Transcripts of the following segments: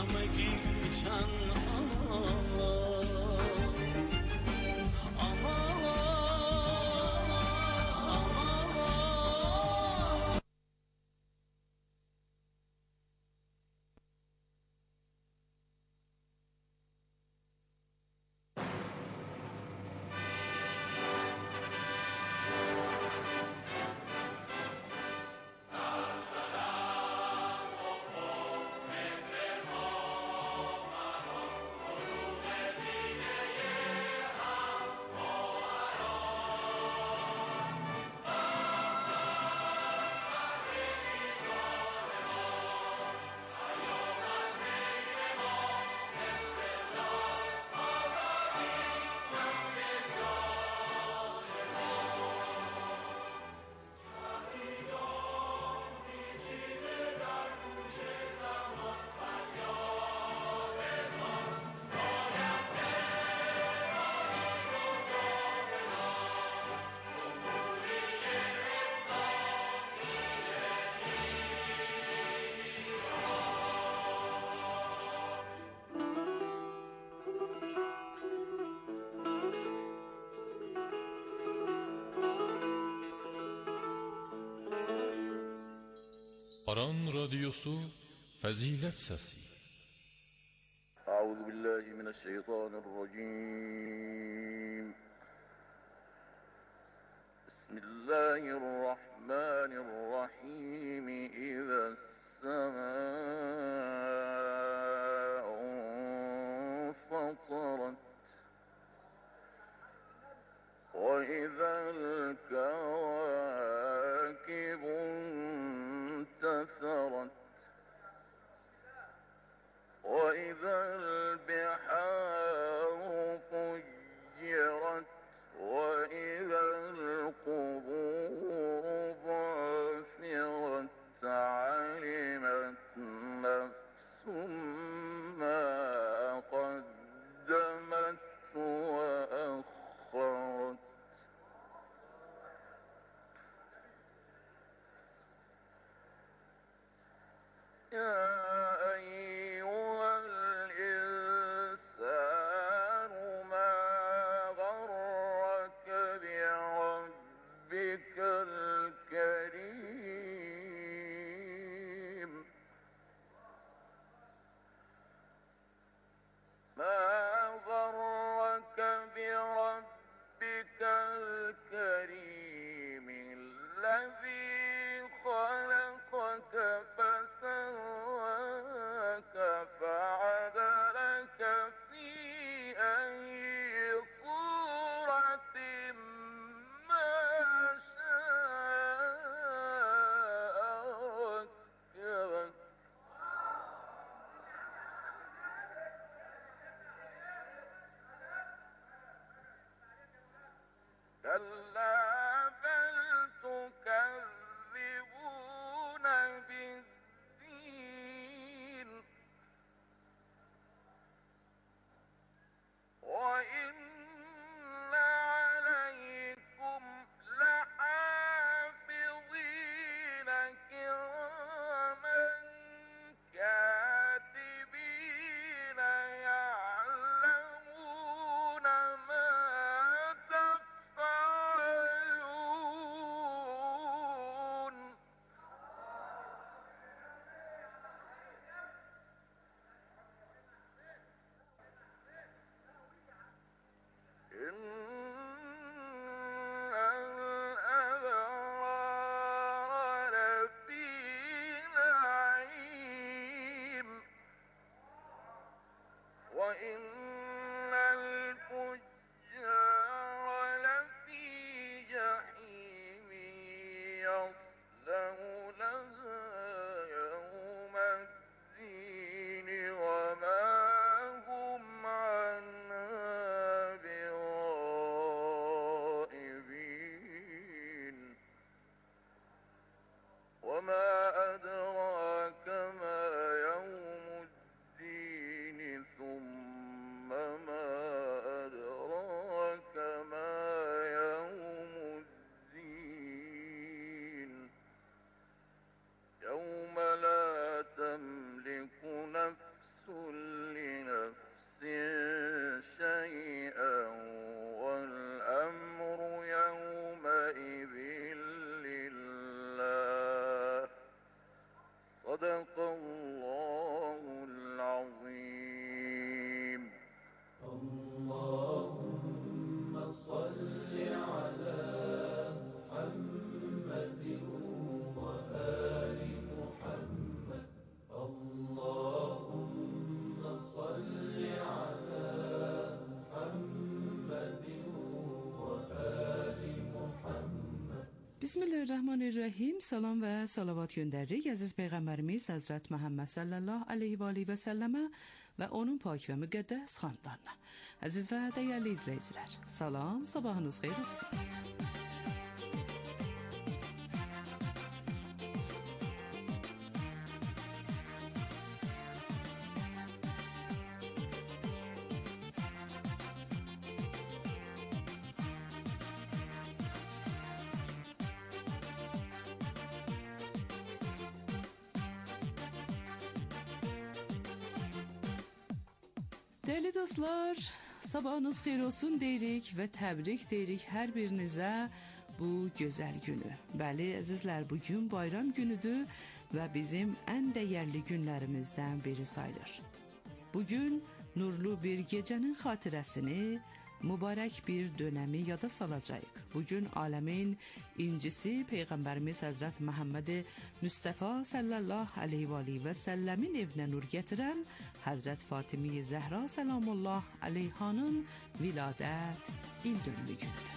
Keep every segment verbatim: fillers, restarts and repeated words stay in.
همگی تنها. Aran Radyosu Fazilet Sesi. Euzu billahi mineşşeytanirracim. Bismillahirrahmanirrahim. İzes semâ'u fatarat ve izel kevâkibu انتثرت وإذا البحار فجرت وإذا القبور بعثرت علمت نفس ما قدمت وأخرت. يا أيها الإنسان ما غرك بربك الكريم ما غرك بربك الكريم الذي خلقك فسواك Bismillahirrahmanirrahim. Salam və salavat göndəririk əziz Peyğəmbərimiz Həzrət Məhəmməd sallallahu aleyhi və aleyhi və səlləmə və onun pak və müqəddəs xandanına. Əziz və dəyərli izləyicilər, salam, sabahınız xeyir olsun. Değerli dostlar, sabahınız xeyir olsun deyirik və təbrik deyirik hər birinizə bu gözəl günü. Bəli, əzizlər, bugün bayram günüdür və bizim ən dəyərli günlərimizdən biri sayılır. Bugün nurlu bir gecənin xatirəsini, mübarək bir dönəmi yada salacağıq. Bugün aləmin incisi Peyğəmbərimiz Həzrət Məhəmməd Müstəfa sallallahu aleyhi və aleyhi və səlləmin evinə nur gətirən Həzrət Fatimi Zəhra salamullah aleyhanın viladət il dönümü günüdür.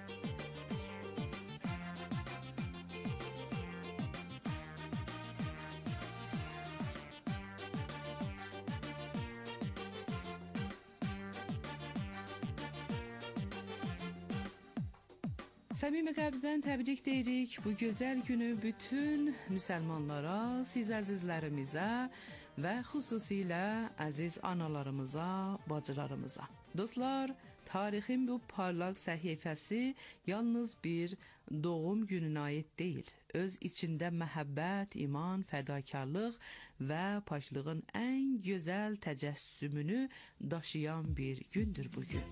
Səmimi qəlbdən təbrik deyirik bu gözəl günü bütün müsəlmanlara, siz əzizlərimizə və xüsusilə əziz analarımıza, bacılarımıza. Dostlar, tarixin bu parlaq səhifəsi yalnız bir doğum gününə aid deyil. Öz içində məhəbbət, iman, fədakarlıq və paklığın ən gözəl təcəssümünü daşıyan bir gündür bugün.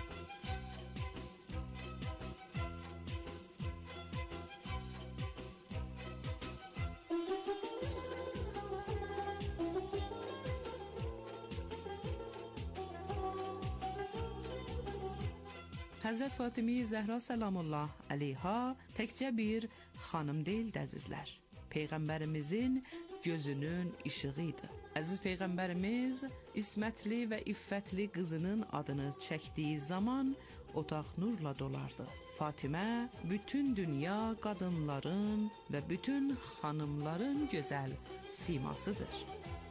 Həzrət Fatimi Zəhra salamullah aleyha təkcə bir xanım deyildi əzizlər. Peyğəmbərimizin gözünün işığı idi. Əziz Peyğəmbərimiz ismətli və iffətli qızının adını çəkdiyi zaman otaq nurla dolardı. Fatimə bütün dünya qadınların və bütün xanımların gözəl simasıdır.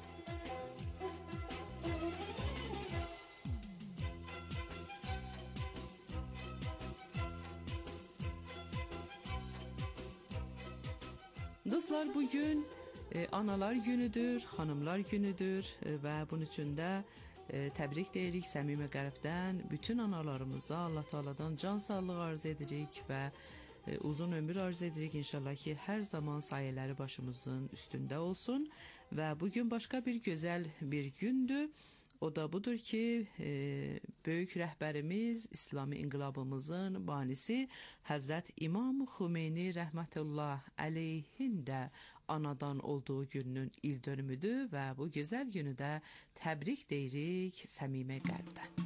Dostlar, bugün e, analar günüdür, xanımlar günüdür e, və bunun üçün də e, təbrik deyirik səmimi qəlbdən bütün analarımıza. Allah Taala'dan can sağlığı arz edirik və e, uzun ömür arz edirik. İnşallah ki, hər zaman sayələri başımızın üstündə olsun və bugün başqa bir gözəl bir gündür. O da budur ki, e, böyük rəhbərimiz, İslami inqilabımızın banisi Həzrət İmam Xümeyni rəhmətullah əleyhin də anadan olduğu günün il dönümüdür və bu gözəl günü də təbrik deyirik səmimi qəlbdən.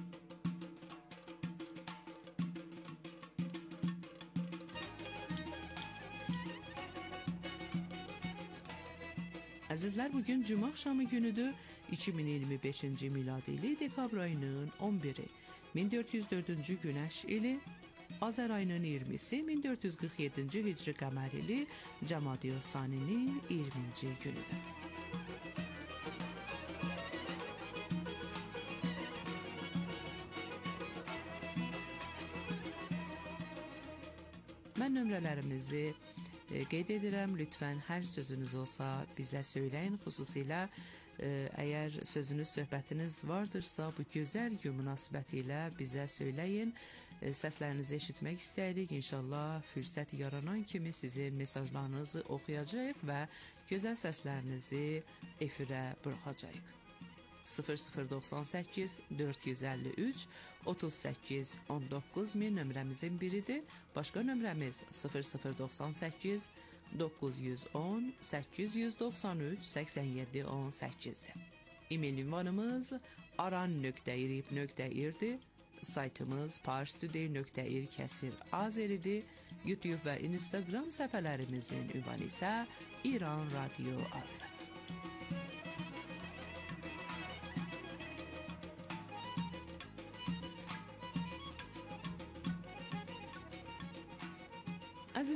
Əzizlər, bugün cümə axşamı günüdür. iki min iyirmi beşinci miladi ili dekabr ayının on biri, min dörd yüz dördüncü günəş ili, Azər ayının iyirmisi, min dörd yüz qırx yeddinci hicri qəmər ili, Cəmadi Saninin iyirminci günüdür. Mən nömrələrimizi e, qeyd edirəm. Lütfən hər sözünüz olsa bizə söyləyin. Xüsusilə e, əgər sözünüz, söhbətiniz vardırsa bu gözəl gün münasibəti ilə bizə söyləyin. E, səslərinizi eşitmək istəyirik. İnşallah fürsət yaranan kimi sizin mesajlarınızı oxuyacağıq və gözəl səslərinizi efirə buraxacağıq. sıfır sıfır doxsan səkkiz dörd yüz əlli üç otuz səkkiz on doqquz min nömrəmizin biridir. Başqa nömrəmiz sıfır sıfır doxsan səkkiz doqquz yüz on səkkiz yüz doxsan üç səksən yeddi on səkkizdir. E-mail ünvanımız aran nöqtə irib nöqtə irdir. Saytımız parstoday nöqtə ir kəsir azeridir. YouTube və Instagram səhifələrimizin ünvanı isə İran Radio azdır.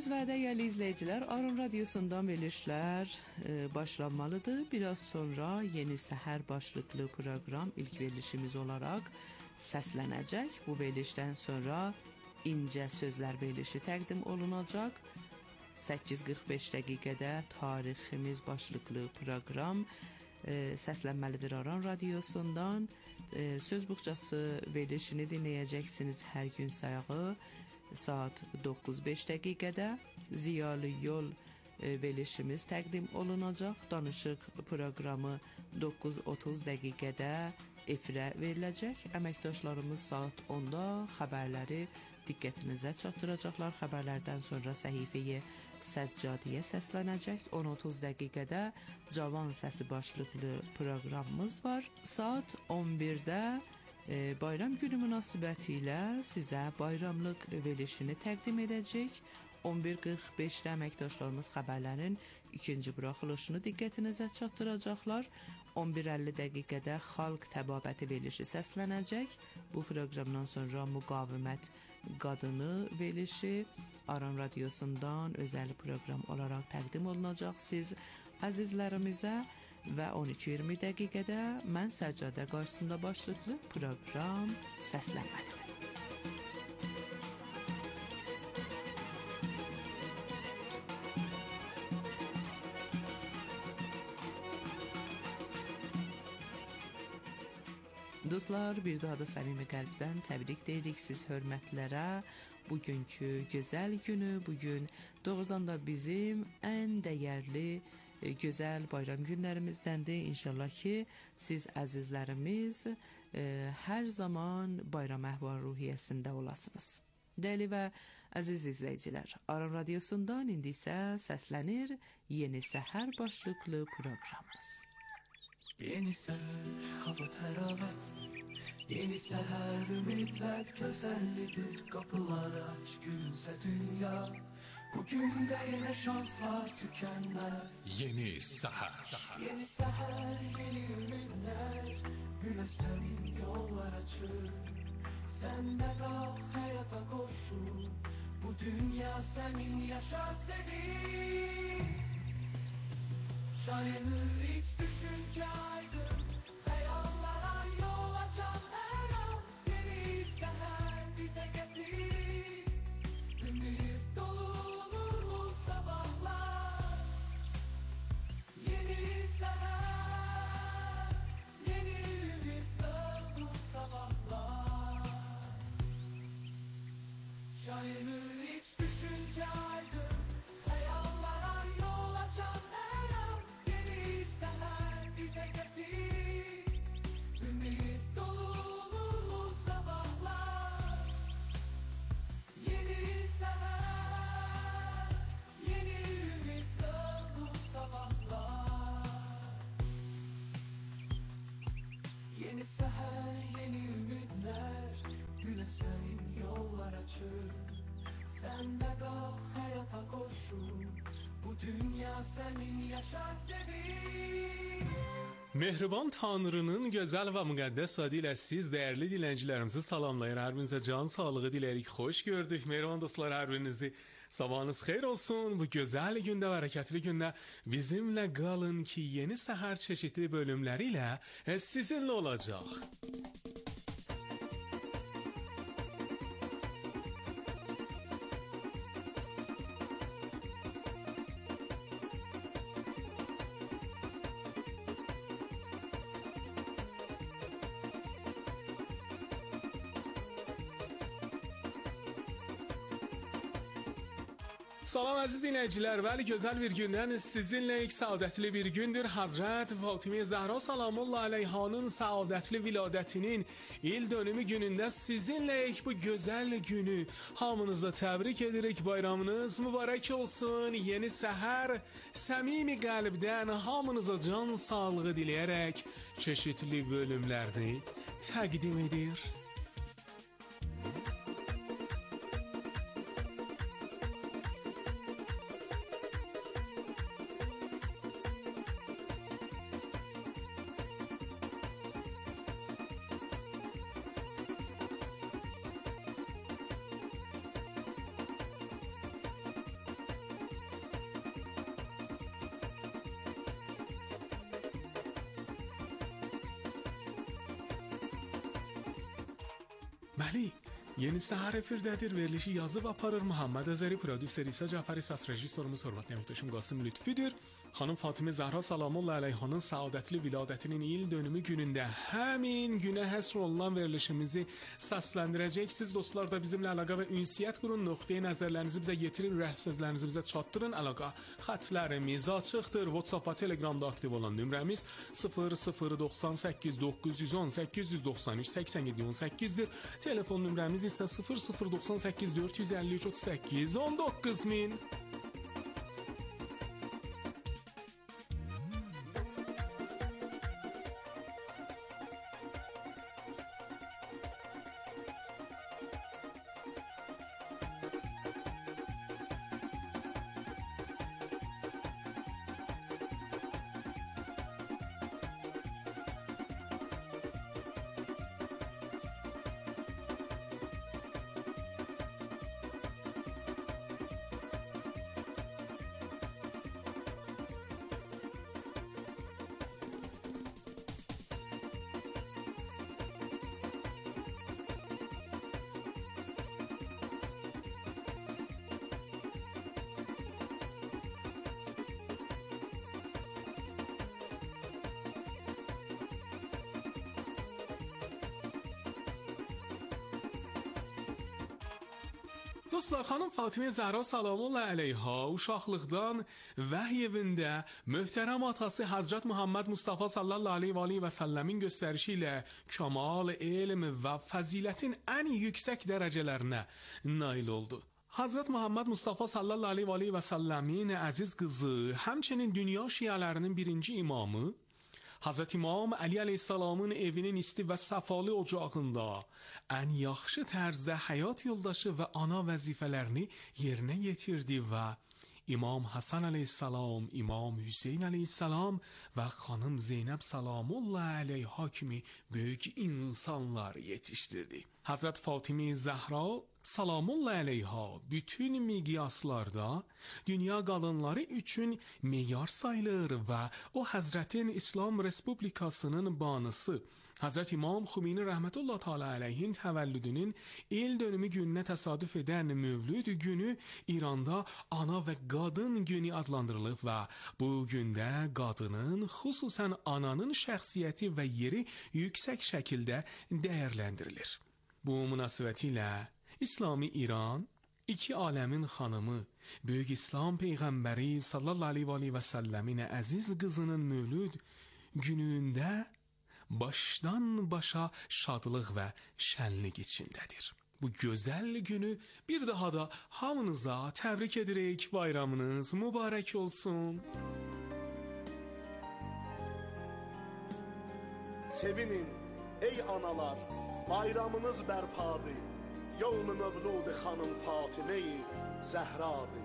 Əziz və dəyərli izləyicilər, Aran Radiosundan verilişlər e, başlanmalıdır. Biraz sonra yeni səhər başlıqlı proqram ilk verilişimiz olaraq səslənəcək. Bu verilişdən sonra incə sözlər verilişi təqdim olunacaq. səkkiz qırx beş dəqiqədə tariximiz başlıqlı proqram e, səslənməlidir Aran Radiosundan. E, söz buxçası verilişini dinləyəcəksiniz hər gün sayağı saat doqquz beş dəqiqədə. Ziyalı yol e, verilişimiz təqdim olunacaq. Danışıq proqramı doqquz otuz dəqiqədə efirə veriləcək. Əməkdaşlarımız saat onda xəbərləri diqqətinizə çatdıracaqlar. Xəbərlərdən sonra səhifəyə Səccadiyə səslənəcək. on otuz dəqiqədə Cavan Səsi başlıqlı proqramımız var. Saat on birdə e, bayram günü münasibətilə sizə bayramlıq verilişini təqdim edəcək. on bir qırx beşdə əməkdaşlarımız xəbərlərin ikinci buraxılışını diqqətinizə çatdıracaqlar. on bir əlli dəqiqədə xalq təbabəti verilişi səslənəcək. Bu proqramdan sonra müqavimət qadını verilişi Aran Radiosundan özəl proqram olaraq təqdim olunacaq siz əzizlərimizə və on iki iyirmi dəqiqədə Mən Səccadə qarşısında başlıqlı proqram səslənməlidir. Dostlar, bir daha da səmimi qəlbdən təbrik deyirik siz hörmətlərə. Bugünkü gözəl günü, bugün doğrudan da bizim ən dəyərli, e, gözəl bayram günlərimizdəndir. İnşallah ki, siz əzizlərimiz e, hər zaman bayram əhval-ruhiyyəsində olasınız. Dəyərli və əziz izləyicilər, Aran Radiosundan indi isə səslənir Yeni Səhər başlıqlı proqramımız. Yeni seher, hava teravet. Yeni seher, ümitler güzellidir. Kapılar aç, gülümse dünya. Bugün de yine şanslar tükenmez. Yeni Səhər. Yeni seher, yeni ümitler. Güne senin yollar açır. Sen de kalk hayata koşun. Bu dünya senin, yaşa senin. Şayanır hiç düşünce aydın. Hayallara yol açan her an. Yeni seher bize getir. Ümit dolu nurlu sabahlar. Yeni seher, yeni ümit dolu sabahlar. Şayanır hiç düşünce aydın. Hayallara yol açan her an. Bize getir ümit dolu sabahlar. Yeni seher, yeni ümit dolu sabahlar. Yeni seher, yeni ümitler. Güne senin yollar açır. Sen de kalk hayata koşun. Bu dünya senin, yaşa sevin. Mehriban Tanrının gözəl və müqəddəs adı ilə siz dəyərli dinləyicilərimizi salamlayır. Hər birinizə can sağlığı diləyirik. Xoş gördük. Mehriban dostlar, hər birinizi sabahınız xeyir olsun. Bu gözəl gündə və hərəkətli gündə bizimlə qalın ki, yeni səhər çeşitli bölümləri ilə sizinlə olacaq. Salam əziz dinləyicilər, bəli gözəl bir gündən sizinləyik, səadətli bir gündür. Hazrət Fatimə Zəhra salamullah əleyhanın səadətli viladətinin il dönümü günündə sizinləyik bu gözəl günü. Hamınıza təbrik edirik, bayramınız mübarək olsun. Yeni səhər səmimi qəlbdən hamınıza can sağlığı diləyərək çeşitli bölümlərini təqdim edir. Bəli, Yeni Səhər efirdədir. Verilişi yazıb aparır Muhammed Azəri, prodüser İsa Cəfəri, səs rejissorumuz hörmətli əməkdaşım Qasım Lütfidir. Xanım Fatimə Zəhra Salamullah əleyhanın səadətli viladətinin il dönümü günündə həmin günə həsr olunan verilişimizi səsləndirəcək. Siz dostlar da bizimlə əlaqə və ünsiyyət qurun, nöqteyi nəzərlərinizi bizə yetirin, rəh sözlərinizi bizə çatdırın. Əlaqə xətlərimiz açıqdır. WhatsApp və Telegramda aktiv olan nömrəmiz sıfır sıfır doxsan səkkiz doqquz yüz on səkkiz yüz doxsan üç səksən yeddi on səkkizdir. Telefon nömrəmiz isə sıfır sıfır doxsan səkkiz dörd yüz əlli üç otuz səkkiz on doqquz min. Dostlar, xanım Fatimə Zəhra Salamullah əleyha uşaqlıqdan vəhy evində möhtərəm atası Həzrət Muhammed Mustafa sallallahu aleyhi və aleyhi və səlləmin göstərişi ilə kamal elm və fəzilətin ən yüksək dərəcələrinə nail oldu. Hazret Muhammed Mustafa sallallahu aleyhi və aleyhi və səlləmin əziz qızı, həmçinin dünya şiələrinin birinci imamı, Hazret İmam Ali Aleyhisselamın evinin isti və səfalı ocağında ən yaxşı tərzdə həyat yoldaşı və ana vəzifələrini yerinə yetirdi və İmam Hasan Aleyhisselam, İmam Hüseyin Aleyhisselam və xanım Zeynəb Salamullah əleyha kimi böyük insanlar yetişdirdi. Hazret Fatimə Zəhra Salamullah əleyha bütün miqyaslarda dünya qadınları üçün meyar sayılır və o Həzrətin İslam Respublikasının banısı Hazret İmam Xümeyni rəhmətullah teala əleyhin təvəllüdünün il dönümü gününə təsadüf edən Mövlüd günü İranda ana və qadın günü adlandırılıb və bu gündə qadının, xüsusən ananın şəxsiyyəti və yeri yüksək şəkildə dəyərləndirilir. Bu münasibətilə İslami İran iki aləmin xanımı, Böyük İslam Peyğəmbəri sallallahu aleyhi və səlləmin əziz qızının Mövlüd günündə başdan başa şadlıq və şənlik içindədir. Bu gözəl günü bir daha da hamınıza təbrik edirik, bayramınız mübarək olsun. Sevinin ey analar, bayramınız bərpadır. Yevm-i Mevlud xanım Fatimə-i Zəhradır.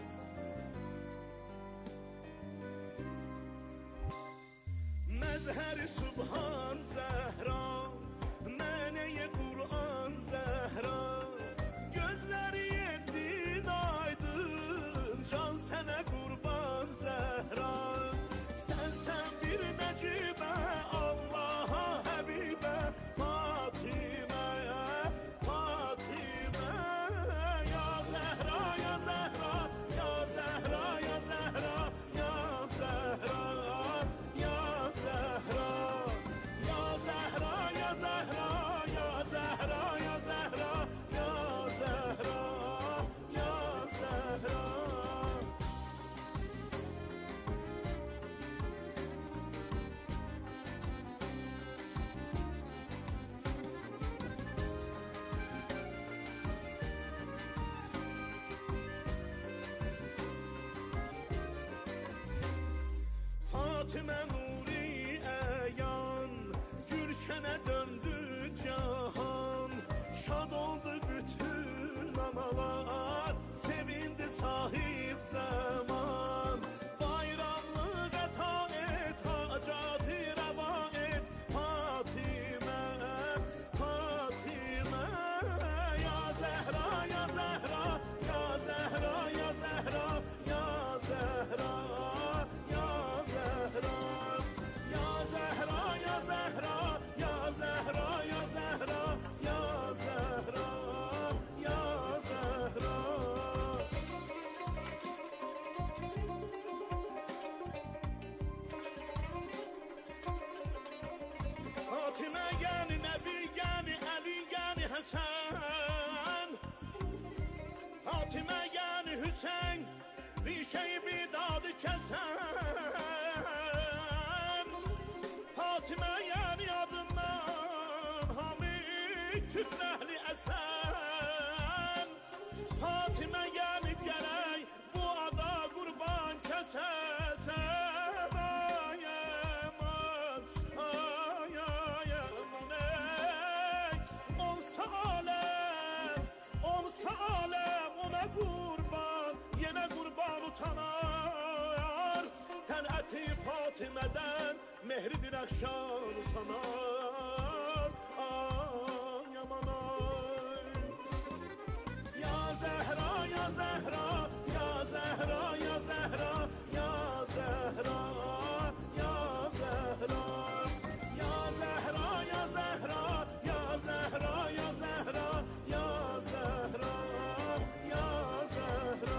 Məzhər-i Subhan Zəhra, mənə-i Qur'an Zəhra, gözləri yedin aydın, can sənə qurban Zəhra. Sənsən bir nəcibə, Allaha həbibə, Fatimə, Fatimə. Ya Zəhra, ya Zəhra, ya Zəhra, ya Zəhra, ya Zəhra. Fatimə nuri əyan, gülşənə döndü cahan. Şad oldu bütün analar, sevindi sahib zaman. Bayramlıq əta et, hacatı rəva et, Fatimə, Fatimə. Ya Zəhra, ya Zəhra, ya Zəhra, ya Zəhra, ya Zəhra. kəsən Fatiməyən yadından Hamid küfrəhli əsən Fatiməyən gələk bu ada qurban kəsəsən Ay aman, ay ay aman ey Olsa aləm, olsa aləm ona qurban Yenə qurban utanar Tənəti Fatimədən mehri dirəxşan usanar Ay aman ay Ya Zəhra, ya Zəhra, ya Zəhra, ya Zəhra Ya Zəhra, ya Zəhra Ya Zəhra, ya Zəhra, ya Zəhra, ya Zəhra Ya Zəhra, ya Zəhra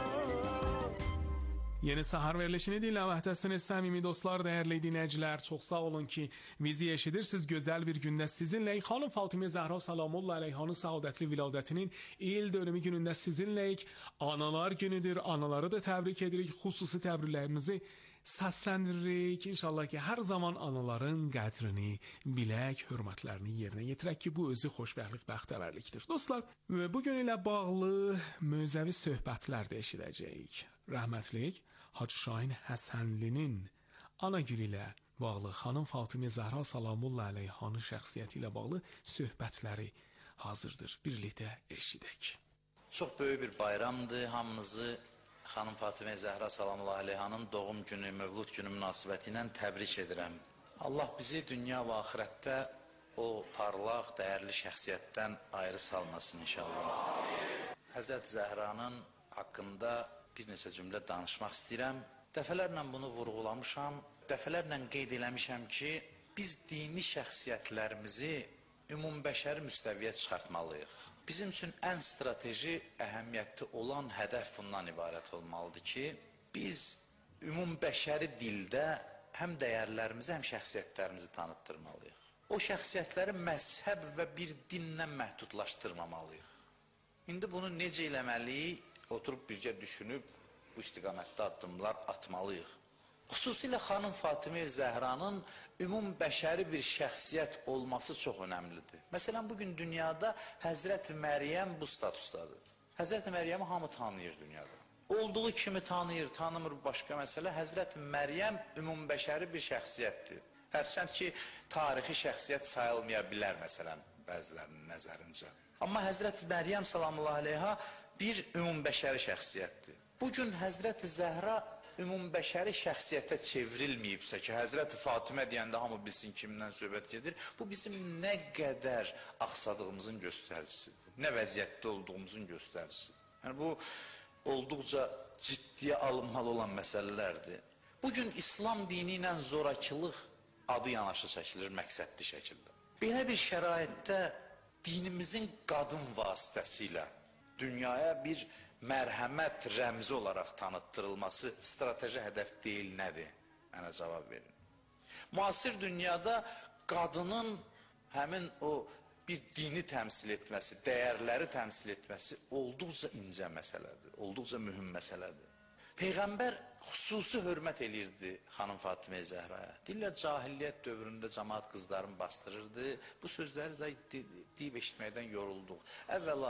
Yeni sahar verilişini dinləməkdəsiniz səmimi dostlar, dəyərli dinləyicilər. Çox sağ olun ki, bizi eşidirsiniz. Gözəl bir gündə sizinləyik. Xanım Fatimə Zəhra salamullah əleyhanın səadətli viladətinin il dönümü günündə sizinləyik. Analar günüdür. Anaları da təbrik edirik. Xüsusi təbriklərimizi səsləndiririk. İnşallah ki, hər zaman anaların qədrini bilək, hörmətlərini yerinə yetirək ki, bu özü xoşbəxtlik, bəxtəvərlikdir. Dostlar, bu gün ilə bağlı mövzəvi söhbətlər də eşidəcəyik. Rəhmətlik Hacı Şahin Həsənlinin ana gülü ilə bağlı xanım Fatimə Zəhra salamullah əleyhanın şəxsiyyəti ilə bağlı söhbətləri hazırdır. Birlikdə eşidək. Çox böyük bir bayramdır. Hamınızı xanım Fatimə Zəhra salamullah əleyhanın doğum günü, mövlud günü münasibəti ilə təbrik edirəm. Allah bizi dünya və axirətdə o parlaq, dəyərli şəxsiyyətdən ayrı salmasın inşallah. Həzrət Zəhranın haqqında bir neçə cümlə danışmaq istəyirəm. Dəfələrlə bunu vurğulamışam, dəfələrlə qeyd eləmişəm ki, biz dini şəxsiyyətlərimizi ümumbəşəri müstəviyə çıxartmalıyıq. Bizim üçün ən strateji, əhəmiyyətli olan hədəf bundan ibarət olmalıdır ki, biz ümumbəşəri dildə həm dəyərlərimizi, həm şəxsiyyətlərimizi tanıtdırmalıyıq. O şəxsiyyətləri məzhəb və bir dinlə məhdudlaşdırmamalıyıq. İndi bunu necə eləməliyik? Oturub bircə düşünüb bu istiqamətdə addımlar atmalıyıq. Xüsusilə xanım Fatimə Zəhranın ümumbəşəri bir şəxsiyyət olması çox önəmlidir. Məsələn, bugün dünyada Həzrət Məryəm bu statusdadır. Həzrət Məryəmi hamı tanıyır dünyada. Olduğu kimi tanıyır, tanımır başqa məsələ. Həzrət Məryəm ümumbəşəri bir şəxsiyyətdir. Hərçənd ki, tarixi şəxsiyyət sayılmaya bilər, məsələn, bəzilərinin nəzərincə. Amma Həzrət Məryəm salamullah əleyha bir ümumbəşəri şəxsiyyətdir. Bugün Həzrət Zəhra ümumbəşəri şəxsiyyətə çevrilməyibsə ki, Həzrət Fatimə deyəndə hamı bilsin kimdən söhbət gedir, bu bizim nə qədər axsadığımızın göstəricisidir, nə vəziyyətdə olduğumuzun göstəricisidir. Yəni, bu olduqca ciddiyə alınmalı olan məsələlərdir. Bugün İslam dini ilə zorakılıq adı yanaşı çəkilir məqsədli şəkildə. Belə bir şəraitdə dinimizin qadın vasitəsilə dünyaya bir mərhəmət rəmzi olaraq tanıtdırılması strateji hədəf deyil, nədir? Mənə cavab verin. Müasir dünyada qadının həmin o bir dini təmsil etməsi, dəyərləri təmsil etməsi olduqca incə məsələdir, olduqca mühüm məsələdir. Peyğəmbər xüsusi hörmət elirdi xanım Fatimə Zəhraya. Deyirlər, cahiliyyət dövründə cəmaat qızlarını bastırırdı. Bu sözləri də deyib eşitməkdən yorulduq. Əvvəla,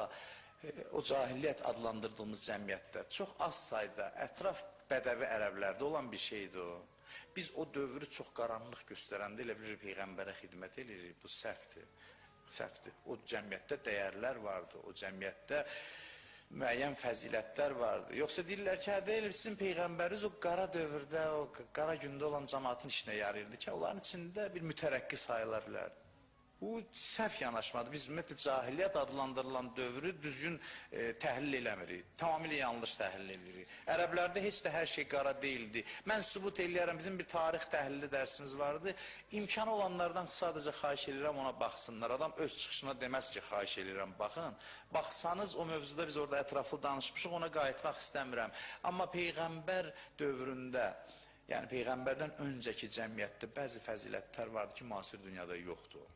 o cahiliyyət adlandırdığımız cəmiyyətdə çox az sayda ətraf bədəvi ərəblərdə olan bir şeydir o. Biz o dövrü çox qaranlıq göstərəndə elə bir Peyğəmbərə xidmət edirik, bu səhvdir. Səhvdir. O cəmiyyətdə dəyərlər vardı, o cəmiyyətdə müəyyən fəzilətlər vardı. Yoxsa deyirlər ki, hə deyil, sizin Peyğəmbəriniz o qara dövrdə, o qara gündə olan cəmaatın işinə yarayırdı ki, onların içində bir mütərəqqi sayıla bilərdi. Bu səhv yanaşmadır. Biz ümumiyyətlə cahiliyyət adlandırılan dövrü düzgün e, təhlil eləmirik. Tamamilə yanlış təhlil edirik. Ərəblərdə heç də hər şey qara deyildi. Mən sübut eləyərəm, bizim bir tarix təhlili dərsimiz vardı. İmkanı olanlardan sadəcə xahiş edirəm ona baxsınlar. Adam öz çıxışına deməz ki, xahiş edirəm, baxın. Baxsanız o mövzuda biz orada ətraflı danışmışıq, ona qayıtmaq istəmirəm. Amma Peyğəmbər dövründə, yəni Peyğəmbərdən öncəki cəmiyyətdə bəzi fəzilətlər vardı ki, müasir dünyada yoxdur.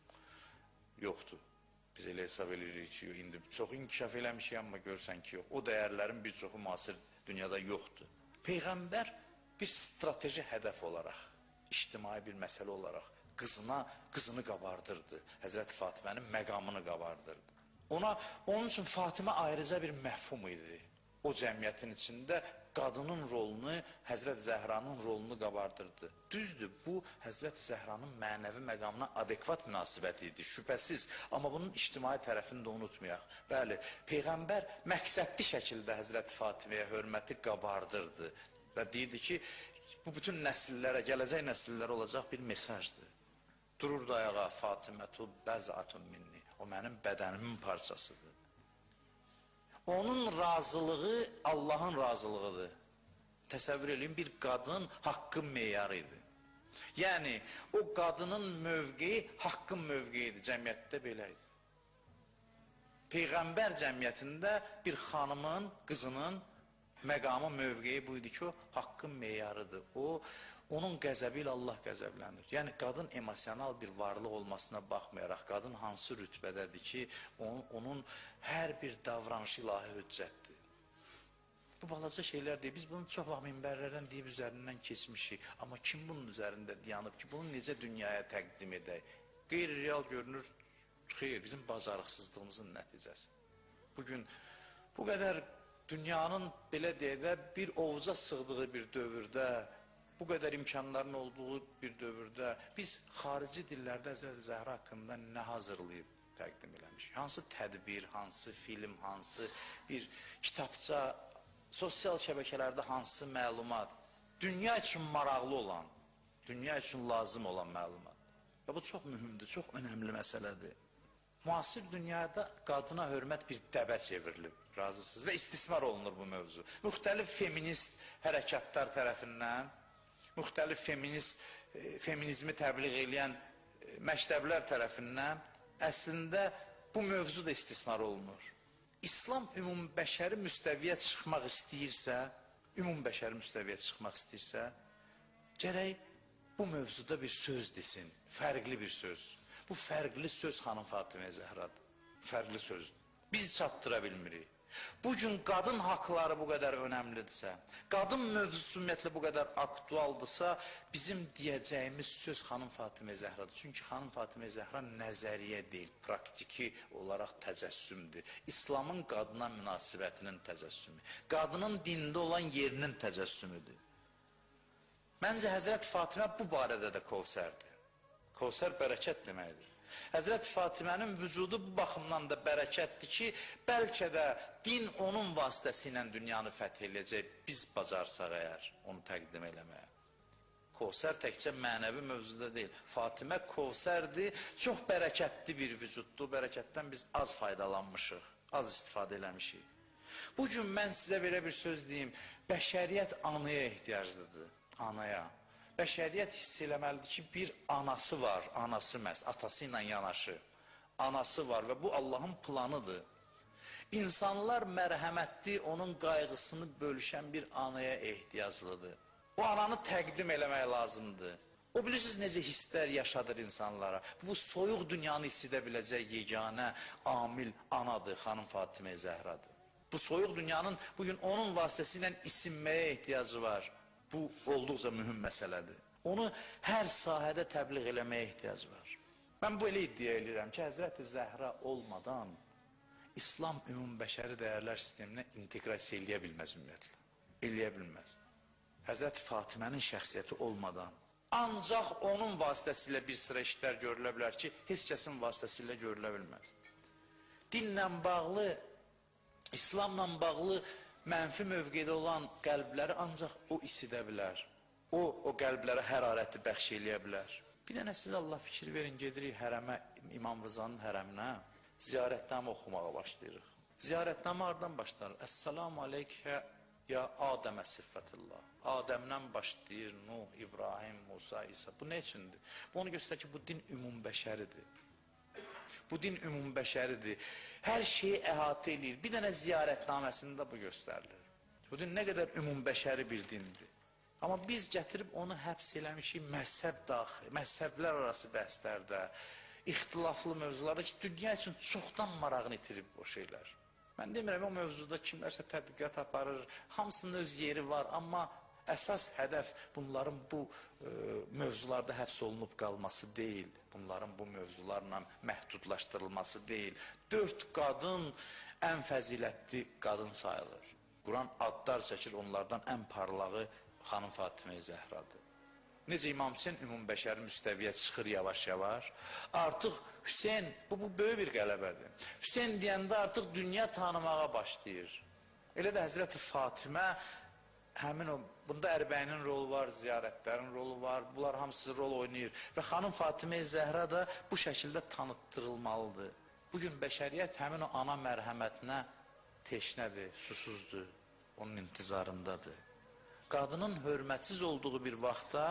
Yoxdur. Biz elə hesab edirik ki, indi çox inkişaf eləmişik, amma görsən ki, yox. O dəyərlərin bir çoxu müasir dünyada yoxdur. Peyğəmbər bir strateji hədəf olaraq, ictimai bir məsələ olaraq qızına, qızını qabardırdı. Həzrəti Fatimənin məqamını qabardırdı. Ona, onun üçün Fatimə ayrıca bir məfhum idi. O cəmiyyətin içində qadının rolunu, Həzrət Zəhranın rolunu qabardırdı. Düzdür, bu Həzrət Zəhranın mənəvi məqamına adekvat münasibət idi, şübhəsiz. Amma bunun ictimai tərəfini də unutmayaq. Bəli, Peyğəmbər məqsədli şəkildə Həzrət Fatiməyə hörməti qabardırdı və deyirdi ki, bu bütün nəsillərə, gələcək nəsillərə olacaq bir mesajdır. Dururdu ayağa, Fatimətu bəzatun minni, o mənim bədənimin parçasıdır. Onun razılığı Allahın razılığıdır. Təsəvvür edin, bir qadın haqqın meyarı idi. Yəni, o qadının mövqeyi haqqın mövqeyidir, cəmiyyətdə belə idi. Peyğəmbər cəmiyyətində bir xanımın, qızının məqamı, mövqeyi bu idi ki, o haqqın meyarıdır. O, onun qəzəbi ilə Allah qəzəblənir. Yəni, qadın emosional bir varlıq olmasına baxmayaraq, qadın hansı rütbədədir ki, onun, onun hər bir davranışı ilahi hüccətdir. Bu balaca şeylər deyil. Biz bunu çox vaxt minbərlərdən deyib üzərindən keçmişik. Amma kim bunun üzərində dayanıb ki, bunu necə dünyaya təqdim edək? Qeyri-real görünür, xeyr, bizim bacarıqsızlığımızın nəticəsi. Bugün bu qədər dünyanın, belə deyək də, bir ovuca sığdığı bir dövrdə, bu qədər imkanların olduğu bir dövrdə biz xarici dillərdə Həzrəti Zəhra haqqında nə hazırlayıb təqdim eləmişik? Hansı tədbir, hansı film, hansı bir kitabça, sosial şəbəkələrdə hansı məlumat, dünya üçün maraqlı olan, dünya üçün lazım olan məlumat. Və bu çox mühümdür, çox önəmli məsələdir. Müasir dünyada qadına hörmət bir dəbə çevrilib, razısınız və istismar olunur bu mövzu. Müxtəlif feminist hərəkatlar tərəfindən, müxtəlif feminist, e, feminizmi təbliğ edən e, məktəblər tərəfindən əslində bu mövzu da istismar olunur. İslam ümumbəşəri müstəviyə çıxmaq istəyirsə, ümumbəşəri müstəviyə çıxmaq istəyirsə, gərək bu mövzuda bir söz desin, fərqli bir söz. Bu fərqli söz xanım Fatimə Zəhradır, fərqli sözdür. Biz çatdıra bilmirik. Bugün qadın haqları bu qədər önəmlidirsə, qadın mövzusu ümumiyyətlə bu qədər aktualdırsa, bizim deyəcəyimiz söz xanım Fatimə Zəhradır. Çünki xanım Fatimə Zəhra nəzəriyyə deyil, praktiki olaraq təcəssümdür. İslamın qadına münasibətinin təcəssümü, qadının dində olan yerinin təcəssümüdür. Məncə Həzrət Fatimə bu barədə də Kövsərdir. Kövsər bərəkət deməkdir. Həzrət Fatimənin vücudu bu baxımdan da bərəkətdir ki, bəlkə də din onun vasitəsilə dünyanı fəth eləyəcək, biz bacarsaq əgər onu təqdim eləməyə. Kövsər təkcə mənəvi mövzuda deyil. Fatimə Kövsərdir, çox bərəkətli bir vücuddur. Bərəkətdən biz az faydalanmışıq, az istifadə eləmişik. Bugün mən sizə belə bir söz deyim, bəşəriyyət anaya ehtiyaclıdır, anaya. Bəşəriyyət hiss eləməlidir ki, bir anası var, anası məhz, atası ilə yanaşı. Anası var və bu Allahın planıdır. İnsanlar mərhəmətli, onun qayğısını bölüşən bir anaya ehtiyaclıdır. O ananı təqdim eləmək lazımdır. O bilirsiniz necə hisslər yaşadır insanlara. Bu soyuq dünyanı hiss edə biləcək yeganə amil anadır, xanım Fatimə Zəhradır. Bu soyuq dünyanın bugün onun vasitəsilə isinməyə ehtiyacı var. Bu olduqca mühüm məsələdir. Onu hər sahədə təbliğ eləməyə ehtiyac var. Mən bu elə iddia edirəm ki, Həzrəti Zəhra olmadan İslam ümumbəşəri dəyərlər sisteminə inteqrasiya eləyə bilməz ümumiyyətlə. Eləyə bilməz. Həzrəti Fatimənin şəxsiyyəti olmadan ancaq onun vasitəsilə bir sıra işlər görülə bilər ki, heç kəsin vasitəsilə görülə bilməz. Dinlə bağlı, İslamla bağlı mənfi mövqedə olan qəlbləri ancaq o isidə bilər. O, o qəlblərə hərarəti bəxş eləyə bilər. Bir dənə siz Allah fikir verin, gedirik hərəmə, İmam Rızanın hərəminə, ziyarətnamə oxumağa başlayırıq. Ziyarətnamə hardan başlar? Əssalamu aleykə ya Adəmə siffətillah. Adəmdən başlayır, Nuh, İbrahim, Musa, İsa. Bu nə üçündür? Bu onu göstərir ki, bu din ümumbəşəridir. Bu din ümumbəşəridir. Hər şeyi əhatə edir. Bir dənə ziyarətnaməsində bu göstərilir. Bu din nə qədər ümumbəşəri bir dindir. Amma biz gətirib onu həbs eləmişik məzhəb daxil, məzhəblər arası bəhslərdə, ixtilaflı mövzularda ki, dünya üçün çoxdan marağını itirib o şeylər. Mən demirəm, o mövzuda kimlərsə tədqiqat aparır, hamısının öz yeri var, amma Əsas hədəf bunların bu e, mövzularda həbs olunub qalması deyil. Bunların bu mövzularla məhdudlaşdırılması deyil. Dörd qadın ən fəzilətli qadın sayılır. Quran adlar çəkir, onlardan ən parlağı xanım Fatimə-i Zəhradır. Necə İmam Hüseyin ümumbəşəri müstəviyə çıxır yavaş-yavaş. Artıq Hüseyin, bu, bu böyük bir qələbədir. Hüseyin deyəndə artıq dünya tanımağa başlayır. Elə də Həzrəti Fatimə, həmin o, bunda Ərbəyinin rolu var, ziyarətlərin rolu var, bunlar hamısı rol oynayır. Və xanım Fatimə-i Zəhra da bu şəkildə tanıtdırılmalıdır. Bugün bəşəriyyət həmin o ana mərhəmətinə teşnədir, susuzdur, onun intizarındadır. Qadının hörmətsiz olduğu bir vaxtda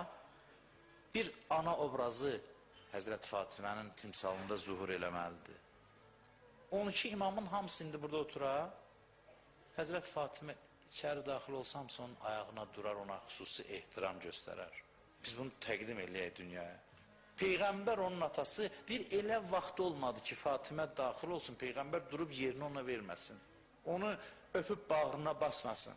bir ana obrazı Həzrət Fatimənin timsalında zuhur eləməlidir. on iki imamın hamısı indi burada oturar, Həzrət Fatimə içəri daxil olsa hamısı onun ayağına durar, ona xüsusi ehtiram göstərər. Biz bunu təqdim eləyək dünyaya. Peyğəmbər onun atası deyir, elə vaxt olmadı ki, Fatimə daxil olsun, Peyğəmbər durub yerini ona verməsin. Onu öpüb bağrına basmasın.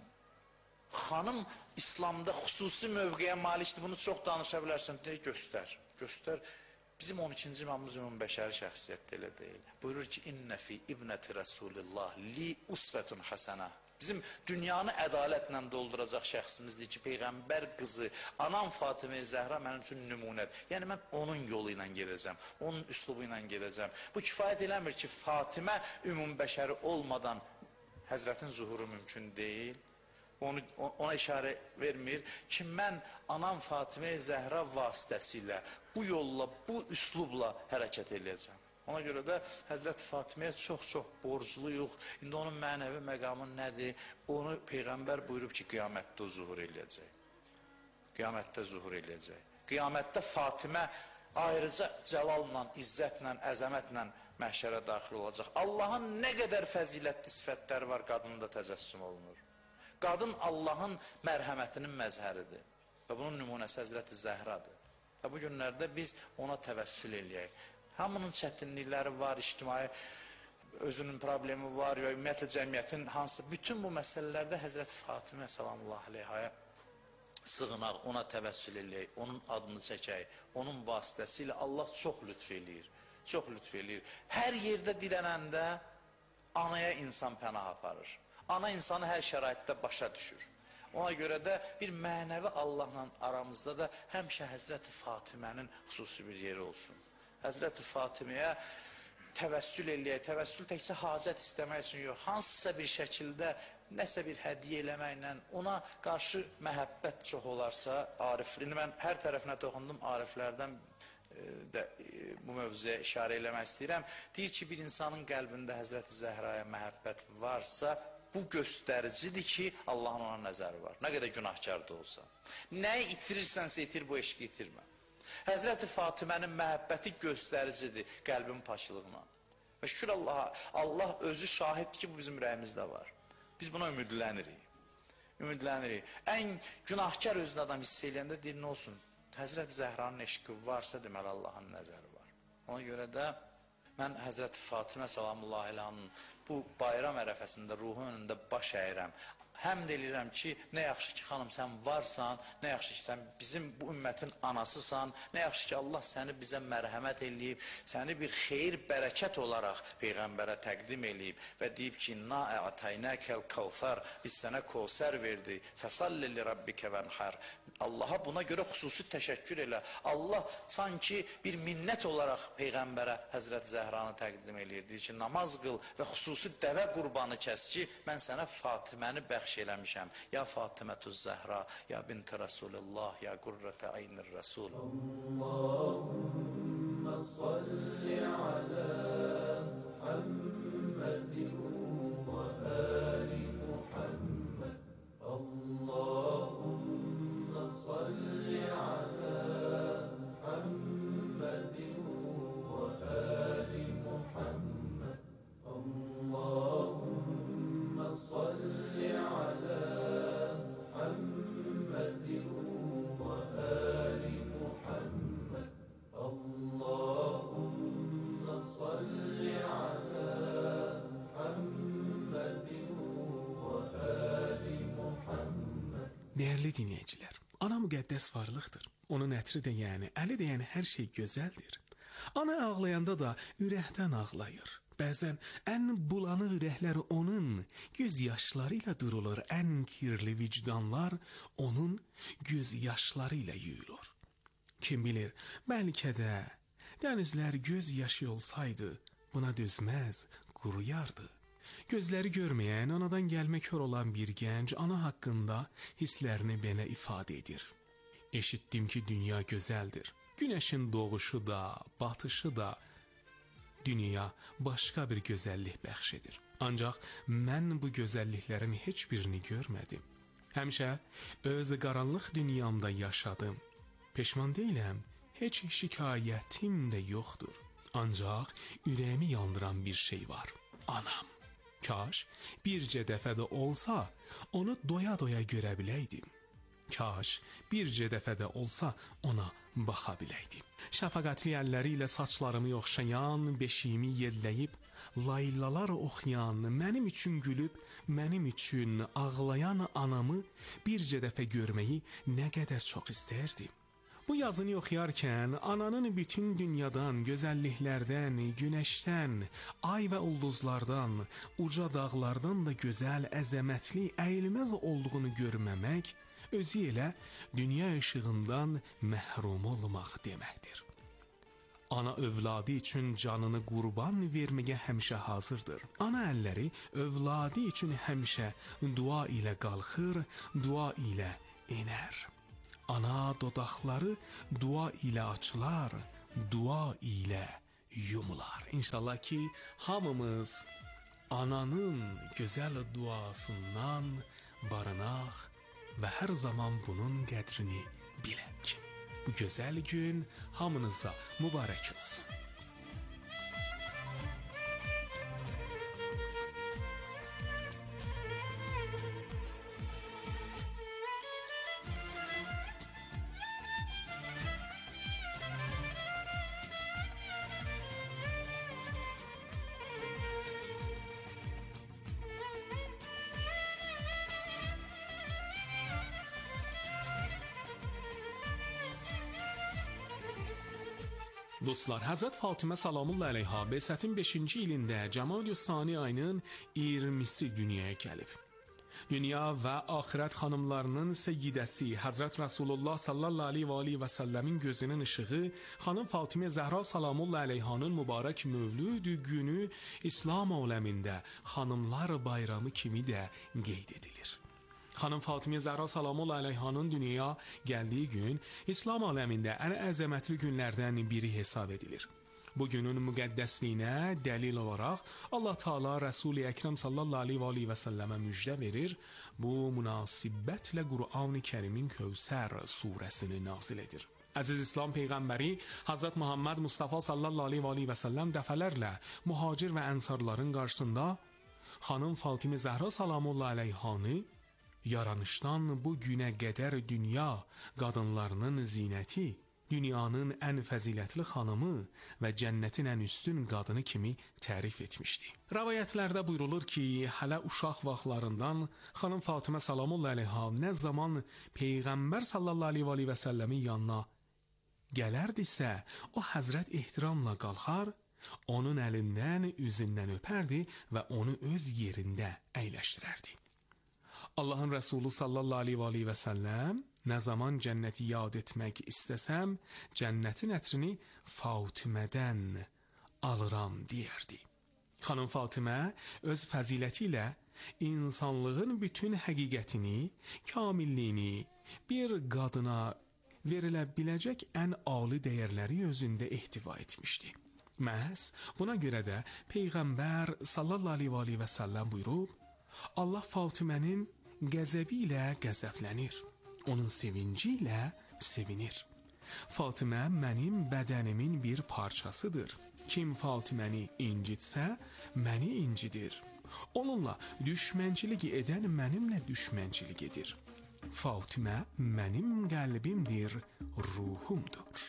Xanım İslamda xüsusi mövqeyə malikdir, bunu çox danışa bilərsən, deyə göstər, göstər. Bizim on ikinci imamımız ümumbəşəri şəxsiyyətdə elə deyil. Buyurur ki, İnnə fi ibnəti Rəsulillah li usvətun həsənə. Bizim dünyanı ədalətlə dolduracaq şəxsimizdir ki, Peyğəmbər qızı, anam Fatimə-i Zəhra mənim üçün nümunədir. Yəni, mən onun yolu ilə gedəcəm, onun üslubu ilə gedəcəm. Bu kifayət eləmir ki, Fatimə ümumbəşəri olmadan Həzrətin zuhuru mümkün deyil. Onu, ona işarə vermir ki, mən anam Fatimə-i Zəhra vasitəsilə, bu yolla, bu üslubla hərəkət edəcəm. Ona görə də Həzrəti Fatiməyə çox-çox borcluyuq. İndi onun mənəvi məqamı nədir? Onu Peyğəmbər buyurub ki, qiyamətdə o zuhur eləyəcək. Qiyamətdə zuhur eləyəcək. Qiyamətdə Fatimə ayrıca cəlalla, izzətlə, əzəmətlə məhşərə daxil olacaq. Allahın nə qədər fəzilətli sifətləri var, qadında təcəssüm olunur. Qadın Allahın mərhəmətinin məzhəridir. Və bunun nümunəsi Həzrəti Zəhradır. Və bu günlərdə biz ona təvəssül eləyək. Hamının çətinlikləri var, ictimai özünün problemi var, və ümumiyyətlə cəmiyyətin hansı, bütün bu məsələlərdə Həzrəti Fatimə salamullah aleyhaya sığınaq, ona təvəssül eləyək, onun adını çəkək, onun vasitəsilə Allah çox lütf eləyir, çox lütf eləyir. Hər yerdə dilənəndə anaya insan pənah aparır. Ana insanı hər şəraitdə başa düşür. Ona görə də bir mənəvi Allahla aramızda da həmişə Həzrəti Fatimənin xüsusi bir yeri olsun. Həzrəti Fatiməyə təvəssül eləyək, təvəssül təkcə hacət istəmək üçün yox, hansısa bir şəkildə nəsə bir hədiyyə eləməklə ona qarşı məhəbbət çox olarsa, arifliğini mən hər tərəfinə toxundum, ariflərdən də bu mövzuya işarə eləmək istəyirəm. Deyir ki, bir insanın qəlbində Həzrəti Zəhraya məhəbbət varsa, bu göstəricidir ki, Allahın ona nəzəri var. Nə qədər günahkar da olsa. Nəyi itirirsənsə itir, bu eşqi itirmə. Həzrəti Fatimənin məhəbbəti göstəricidir qəlbin paçlığına. Və şükür Allaha, Allah özü şahiddir ki, bu bizim ürəyimizdə var. Biz buna ümidlənirik. Ümidlənirik. Ən günahkar özünü adam hiss eləyəndə deyir, nə olsun? Həzrəti Zəhranın eşqi varsa, deməli Allahın nəzəri var. Ona görə də mən Həzrəti Fatimə salamullah aleyhanın bu bayram ərəfəsində ruhu önündə baş əyirəm. Həmd eləyirəm ki, nə yaxşı ki, xanım, sən varsan, nə yaxşı ki, sən bizim bu ümmətin anasısan, nə yaxşı ki, Allah səni bizə mərhəmət eləyib, səni bir xeyir, bərəkət olaraq Peyğəmbərə təqdim eləyib və deyib ki, inna ə'taynəkəl kavsar, biz sənə kovsər verdik, fəsalli li rabbikə vənhər. Allaha buna görə xüsusi təşəkkür elə. Allah sanki bir minnət olaraq Peyğəmbərə Həzrət Zəhranı təqdim eləyir. Deyir ki, namaz qıl və xüsusi dəvə qurbanı kəs ki, mən sənə Fatiməni bəxş eləmişəm. Ya Fatimətüz Zəhra, ya binti Rasulullah, ya qurrətə aynir Rasul. Allahümmə salli alə Muhammedin və əli Muhammed. Allahümmə salli alə Muhammedin və əli Muhammed. Allahümmə salli alə Muhammedin və əli Muhammed. Allahümmə salli alə Değerli dinləyicilər, ana müqəddəs varlıqdır. Onun ətri də yəni, əli də yəni hər şey gözəldir. Ana ağlayanda da ürəkdən ağlayır. Bəzən ən bulanıq ürəklər onun göz yaşları ilə durulur, ən kirli vicdanlar onun göz yaşları ilə yuyulur. Kim bilir, bəlkə də dənizlər göz yaşı olsaydı, buna dözməz, quruyardı. Gözləri görməyən, anadan gəlmə kör olan bir gənc ana haqqında hisslərini belə ifadə edir. Eşitdim ki, dünya gözəldir. Günəşin doğuşu da, batışı da dünya başqa bir gözəllik bəxş edir. Ancaq mən bu gözəlliklərin heç birini görmədim. Həmişə öz qaranlıq dünyamda yaşadım. Peşman deyiləm, heç şikayətim də yoxdur. Ancaq ürəyimi yandıran bir şey var. Anam. Kaş bircə dəfə də olsa onu doya-doya görə biləydim. Kaş bircə dəfə də olsa ona baxa biləydim. Şəfaqətli əlləri ilə saçlarımı yoxşayan, beşiyimi yelləyib, laylalar oxuyan, mənim üçün gülüb, mənim üçün ağlayan anamı bircə dəfə görməyi nə qədər çox istərdim. Bu yazını oxuyarkən ananın bütün dünyadan, gözəlliklərdən, günəşdən, ay və ulduzlardan, uca dağlardan da gözəl, əzəmətli, əyilməz olduğunu görməmək, özü elə dünya işığından məhrum olmaq deməkdir. Ana övladı üçün canını qurban verməyə həmişə hazırdır. Ana əlləri övladı üçün həmişə dua ilə qalxır, dua ilə enər. Ana dodaqları dua ilə açılar, dua ilə yumular. İnşallah ki, hamımız ananın gözəl duasından barınaq və hər zaman bunun qədrini bilək. Bu gözəl gün hamınıza mübarək olsun. Dostlar, Həzrət Fatimə salamullah əleyha Bəsətin beşinci ilində Cəmal-ü Sani ayının iyirmisi dünyaya gəlib. Dünya və axirət xanımlarının seyyidəsi Həzrət Rasulullah sallallahu aleyhi və aleyhi və səlləmin gözünün işığı xanım Fatimə Zəhra salamullah əleyhanın mübarək mövlüd günü İslam aləmində xanımlar bayramı kimi də qeyd edilir. Xanım Fatimə Zəhra salamullah əleyhanın dünyaya gəldiyi gün İslam aləmində ən əzəmətli günlərdən biri hesab edilir. Bu günün müqəddəsliyinə dəlil olaraq Allah Teala Rəsul-i Əkrəm sallallahu aleyhi və aleyhi və səlləmə müjdə verir. Bu münasibətlə Qur'an-ı Kərimin Kövsər surəsini nazil edir. Əziz İslam Peyğəmbəri Hazret Muhammed Mustafa sallallahu aleyhi və aleyhi və səlləm dəfələrlə mühacir və ənsarların qarşısında xanım Fatimə Zəhra salamullah əleyhanı yaranışdan bu günə qədər dünya qadınlarının zinəti, dünyanın ən fəzilətli xanımı və cənnətin ən üstün qadını kimi tərif etmişdi. Rəvayətlərdə buyurulur ki, hələ uşaq vaxtlarından xanım Fatimə salamullah əleyha nə zaman Peyğəmbər sallallahu aleyhi və səlləmin yanına gələrdisə, o həzrət ehtiramla qalxar, onun əlindən, üzündən öpərdi və onu öz yerində əyləşdirərdi. Allahın Rəsulü sallallahu aleyhi və səlləm nə zaman cənnəti yad etmək istəsəm, cənnətin ətrini Fatimədən alıram deyərdi. Xanım Fatimə öz fəziləti ilə insanlığın bütün həqiqətini, kamilliyini bir qadına verilə biləcək ən ali dəyərləri özündə ehtiva etmişdi. Məhz buna görə də Peyğəmbər sallallahu aleyhi və səlləm buyurub, Allah Fatimənin qəzəbi ilə qəzəblənir, onun sevinci ilə sevinir. Fatimə mənim bədənimin bir parçasıdır. Kim Fatiməni incitsə, məni incidir. Onunla düşmənçilik edən mənimlə düşmənçilik edir. Fatimə mənim qəlbimdir, ruhumdur.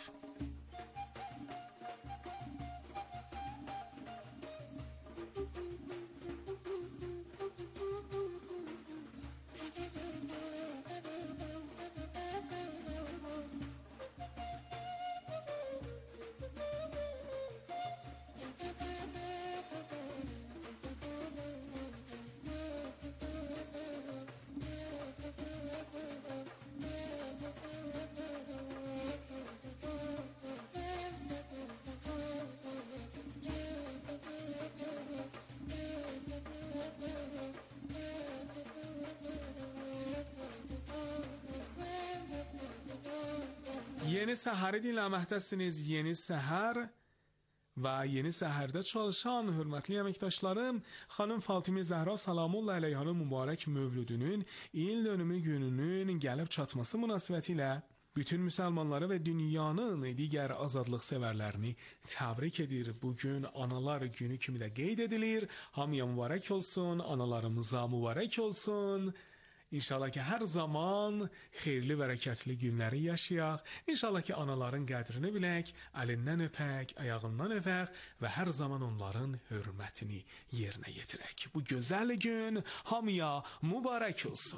Yeni Səhəri dinləməkdəsiniz. Yeni Səhər və Yeni Səhərdə çalışan hörmətli əməkdaşlarım, xanım Fatimə Zəhra salamullah əleyhanın mübarək mövludunun il dönümü gününün gəlib çatması münasibətilə bütün müsəlmanları və dünyanın digər azadlıq sevərlərini təbrik edir. Bugün Analar Günü kimi də qeyd edilir. Hamıya mübarək olsun, analarımıza mübarək olsun. İnşallah ki, hər zaman xeyirli, bərəkətli günləri yaşayaq. İnşallah ki, anaların qədrini bilək, əlindən öpək, ayağından öpək və hər zaman onların hörmətini yerinə yetirək. Bu gözəl gün hamıya mübarək olsun.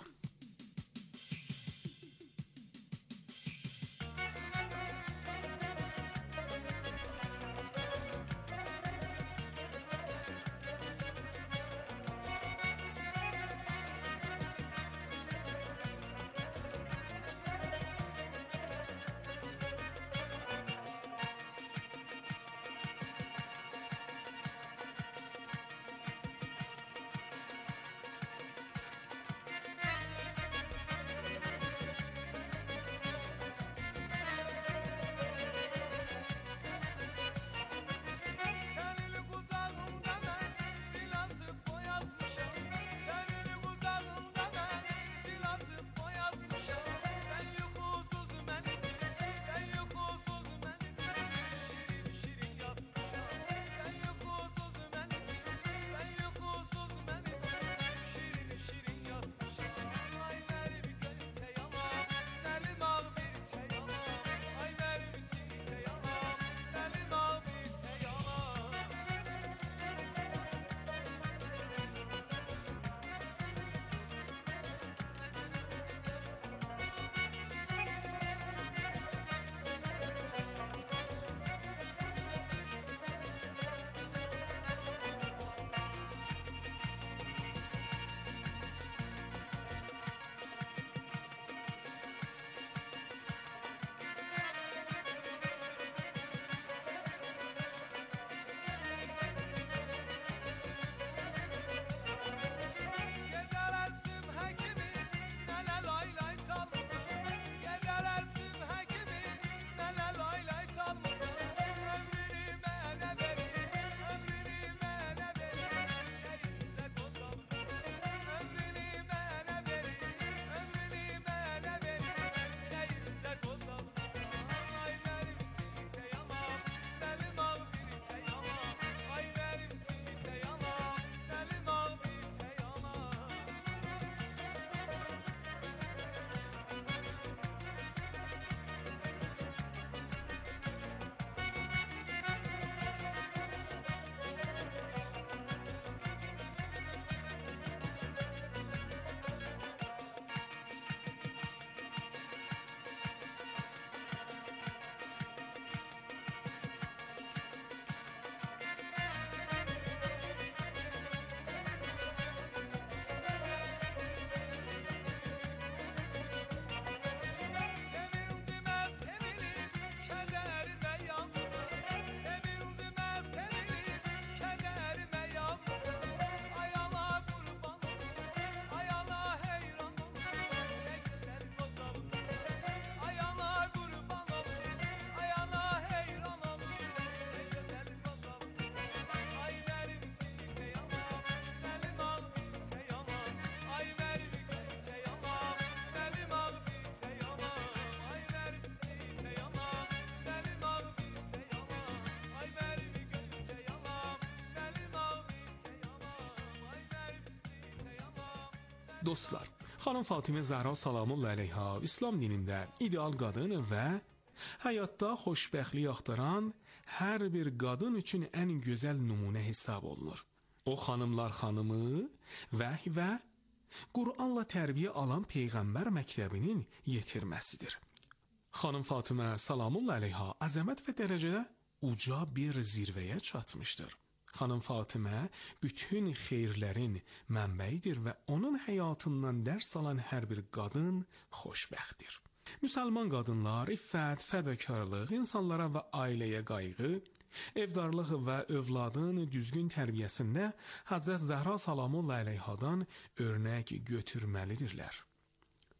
Dostlar, xanım Fatimə Zəhra salamullah əleyha İslam dinində ideal qadın və həyatda xoşbəxtlik axtaran hər bir qadın üçün ən gözəl nümunə hesab olunur. O xanımlar xanımı, vəhy və Qur'anla tərbiyə alan Peyğəmbər məktəbinin yetirməsidir. Xanım Fatimə salamullah əleyha əzəmət və dərəcədə uca bir zirvəyə çatmışdır. Xanım Fatimə bütün xeyirlərin mənbəyidir və onun həyatından dərs alan hər bir qadın xoşbəxtdir. Müsəlman qadınlar iffət, fədakarlıq, insanlara və ailəyə qayğı, evdarlıq və övladın düzgün tərbiyəsində Həzrət Zəhra salamullah əleyhadan örnək götürməlidirlər.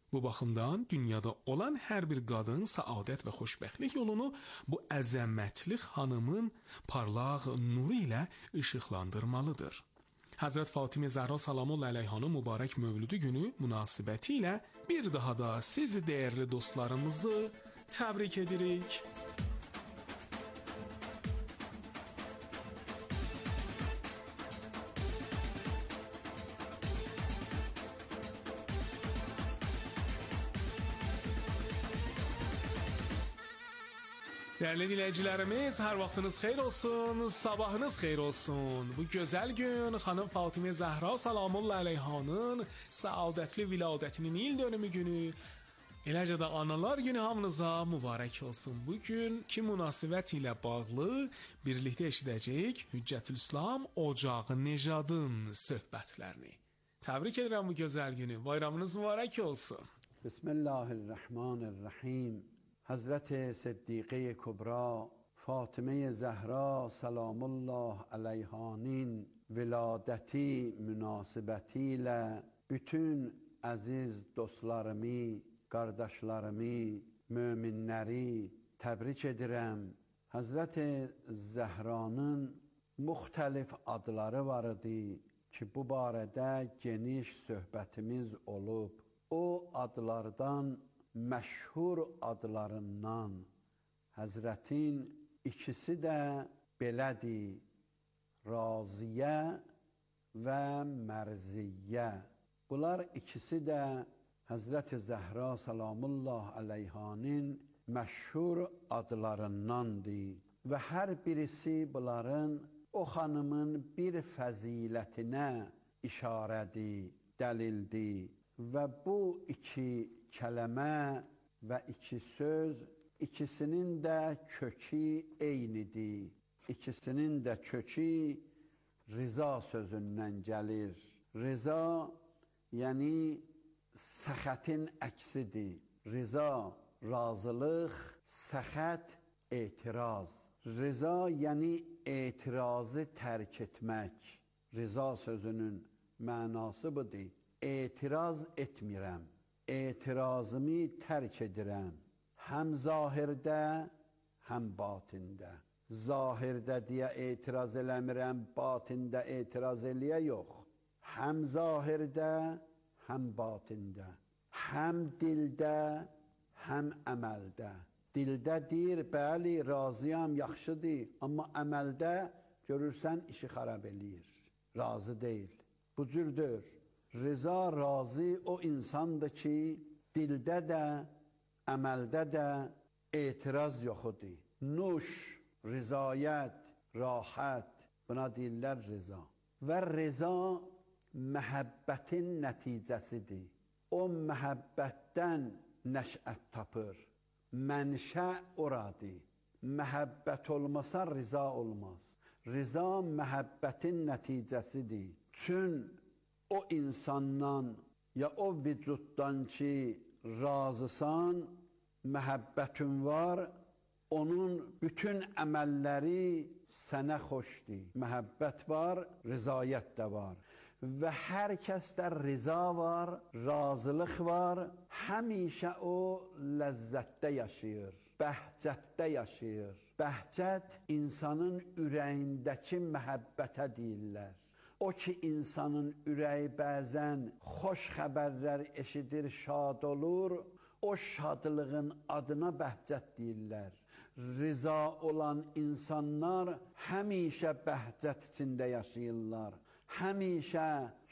Bu baxımdan dünyada olan hər bir qadın səadət və xoşbəxtlik yolunu bu əzəmətli xanımın parlaq nuru ilə işıqlandırmalıdır. Həzrət Fatimə Zəhra salamullahi əleyhanın mübarək mövlüdü günü münasibəti ilə bir daha da sizi dəyərli dostlarımızı təbrik edirik. Değerli dinleyicilerimiz, her vaxtınız xeyir olsun, sabahınız xeyir olsun. Bu gözəl gün xanım Fatimə Zəhra salamullahi əleyhanın səadətli viladətinin il dönümü günü, eləcə də analar günü hamınıza mübarək olsun. Bugün ki münasibət ilə bağlı birlikdə eşidəcəyik Hüccətülislam Ocağı Nejadın söhbətlərini. Təbrik edirəm bu gözəl günü, bayramınız mübarək olsun. Bismillahirrahmanirrahim. حضرت صدیقه کبرا فاطمه زهرا سلام الله علیهانın viladəti münasibəti ilə bütün əziz dostlarımı, qardaşlarımı, möminləri təbrik edirəm. Həzrəti Zəhranın müxtəlif adları var idi ki, bu barədə geniş söhbətimiz olub. O adlardan məşhur adlarından Həzrətin ikisi də belədir, Raziyə və Mərziyyə. Bunlar ikisi də Həzrəti Zəhra salamullah əleyhanın məşhur adlarındandır və hər birisi bunların o xanımın bir fəzilətinə işarədir, dəlildir və bu iki kələmə və iki söz ikisinin də kökü eynidir. İkisinin də kökü rıza sözündən gəlir. Rıza, yəni səxətin əksidir. Rıza, razılıq, səxət, etiraz. Rıza, yəni etirazı tərk etmək. Rıza sözünün mənası budur. Etiraz etmirəm. Etirazımı tərk edirəm. Həm zahirdə, həm batində. Zahirdə deyə etiraz eləmirəm, batində etiraz eləyə yox. Həm zahirdə, həm batində. Həm dildə, həm əməldə. Dildə deyir, bəli, razıyam, yaxşıdır. Amma əməldə görürsən, işi xarab eləyir. Razı deyil. Bu cürdür. Rıza, razı o insandır ki, dildə də, əməldə də etiraz yoxudur. Nuş, rızayət, rahat, buna deyirlər rıza. Və rıza məhəbbətin nəticəsidir. O məhəbbətdən nəşət tapır. Mənşə oradır. Məhəbbət olmasa rıza olmaz. Rıza məhəbbətin nəticəsidir. Çün o insandan ya o vücuddan ki razısan, məhəbbətin var, onun bütün əməlləri sənə xoşdur. Məhəbbət var, rızayət də var. Və hər kəsdə rıza var, razılıq var, həmişə o ləzzətdə yaşayır, bəhcətdə yaşayır. Bəhcət insanın ürəyindəki məhəbbətə deyirlər. O ki, insanın ürəyi bəzən xoş xəbərlər eşidir, şad olur, o şadlığın adına bəhcət deyirlər. Rıza olan insanlar həmişə bəhcət içində yaşayırlar. Həmişə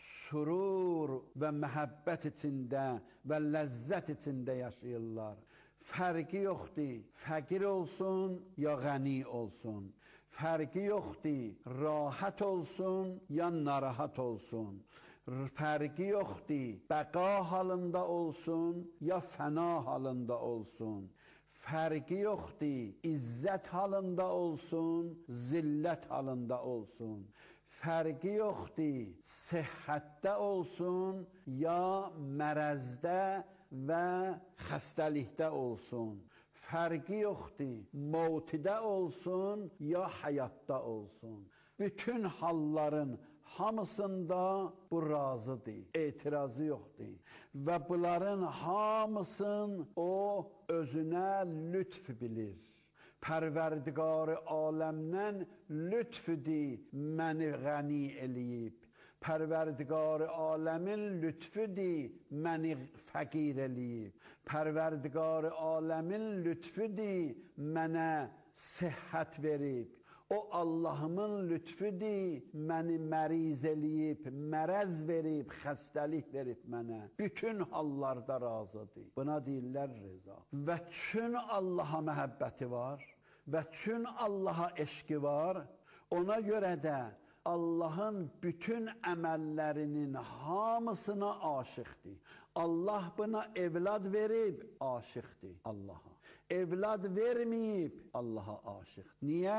surur və məhəbbət içində və ləzzət içində yaşayırlar. Fərqi yoxdur, fəqir olsun, ya ғəni olsun. Fərqi yoxdur, rahat olsun, ya narahat olsun. Fərqi yoxdur, bəqa halında olsun, ya fəna halında olsun. Fərqi yoxdur, izzət halında olsun, zillət halında olsun. Fərqi yoxdur, səhhətdə olsun, ya mərəzdə və xəstəlikdə olsun. Fərqi yoxdur, mövtidə olsun, ya həyatda olsun. Bütün halların hamısında bu razıdır, etirazı yoxdur. Və bunların hamısın o özünə lütf bilir. Pərverdigarı aləmdən lütfüdür, məni ғəni eləyib. Pərverdigarı aləmin lütfüdür, məni fəqir eləyib. Pərverdigarı aləmin lütfüdür, mənə səhhət verib. O Allahımın lütfüdür, məni məriz eləyib, mərəz verib, xəstəlik verib mənə. Bütün hallarda razıdır. Buna deyirlər rıza. Və çün Allaha məhəbbəti var və çün Allaha eşqi var. Ona görə də Allahın bütün əməllərinin hamısına aşıqdır. Allah buna evlad verib, aşıqdır Allaha. Evlad verməyib, Allaha aşıqdır. Niyə?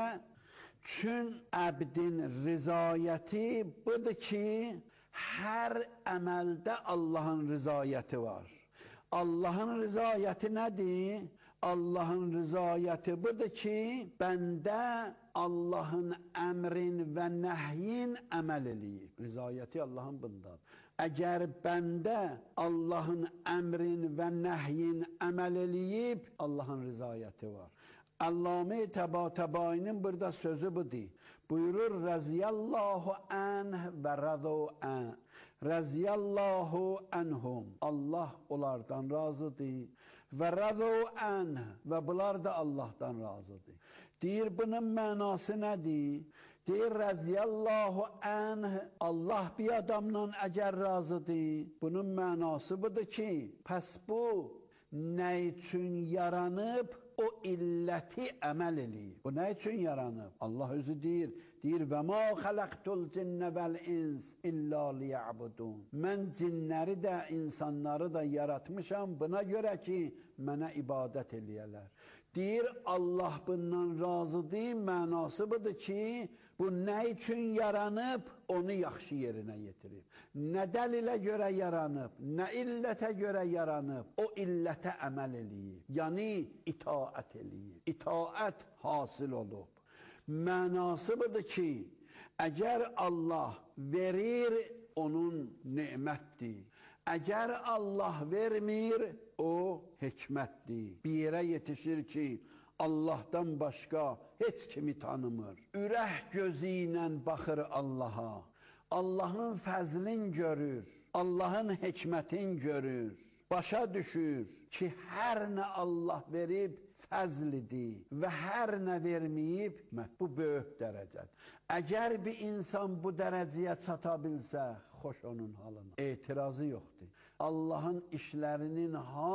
Çün əbdin rızayəti budur ki, hər əməldə Allahın rızayəti var. Allahın rızayəti nədir? Allahın rızayəti budur ki, bəndə Allahın əmrin və nəhyin əməl eləyib. Rızayəti Allahın bundadır. Əgər bəndə Allahın əmrin və nəhyin əməl eləyib, Allahın rızayəti var. Allame Təbatəbainin burada sözü budur. Buyurur, Rəziyallahu anh və rədu anh. Rəziyallahu anhum. Allah onlardan razıdır. Və rədu anh. Və bunlar da Allahdan razıdır. Deyir, bunun mənası nədir? Deyir, Rəziyallahu anh. Allah bir adamdan əgər razıdır. Bunun mənası budur ki, pəs bu nə üçün yaranıb? O illəti əməl eləyib. Bu nə üçün yaranıb? Allah özü deyir, deyir, və mə xələqtul cinnə vəl-ins illə liyəbudun. Mən cinləri də, insanları da yaratmışam, buna görə ki, mənə ibadət eləyələr. Deyir, Allah bundan razıdır, mənası budur ki, bu nə üçün yaranıb, onu yaxşı yerinə yetirib. Nə dəlilə görə yaranıb, nə illətə görə yaranıb, o illətə əməl eləyib. Yəni, itaət eləyib. İtaət hasil olub. Mənası budur ki, əgər Allah verir, onun nemətdir. Əgər Allah vermir, o hikmətdir. Bir yerə yetişir ki, Allahdan başqa heç kimi tanımır. Ürək gözü ilə baxır Allaha. Allahın fəzlin görür, Allahın hikmətin görür. Başa düşür ki, hər nə Allah verib fəzlidir və hər nə verməyib, bu böyük dərəcədir. Əgər bir insan bu dərəcəyə çata bilsə, xoş onun halına. Etirazı yoxdur. Allahın işlərinin